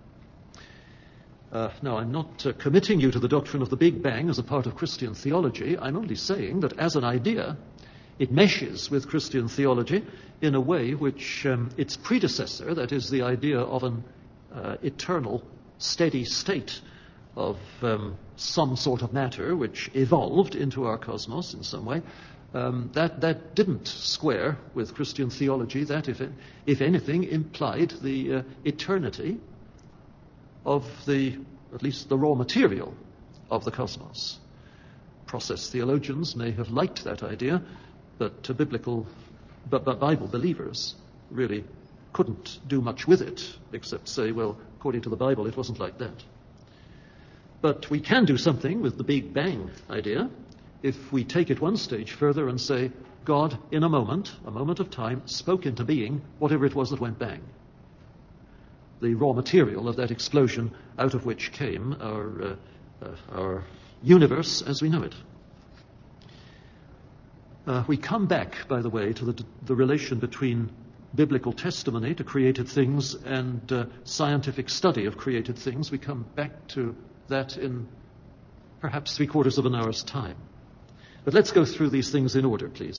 Speaker 1: Uh, now, I'm not uh, committing you to the doctrine of the Big Bang as a part of Christian theology. I'm only saying that as an idea, it meshes with Christian theology in a way which um, its predecessor, that is the idea of an uh, eternal, steady state of um, some sort of matter which evolved into our cosmos in some way, um, that, that didn't square with Christian theology. That, if, if anything, implied the uh, eternity of the, at least the raw material of the cosmos. Process theologians may have liked that idea, but to biblical, but, but Bible believers really couldn't do much with it, except say, well, according to the Bible, it wasn't like that. But we can do something with the Big Bang idea if we take it one stage further and say, God, in a moment, a moment of time, spoke into being whatever it was that went bang. The raw material of that explosion out of which came our, uh, uh, our universe as we know it. Uh, we come back, by the way, to the, the relation between biblical testimony to created things and uh, scientific study of created things. We come back to that in perhaps three quarters of an hour's time. But let's go through these things in order, please.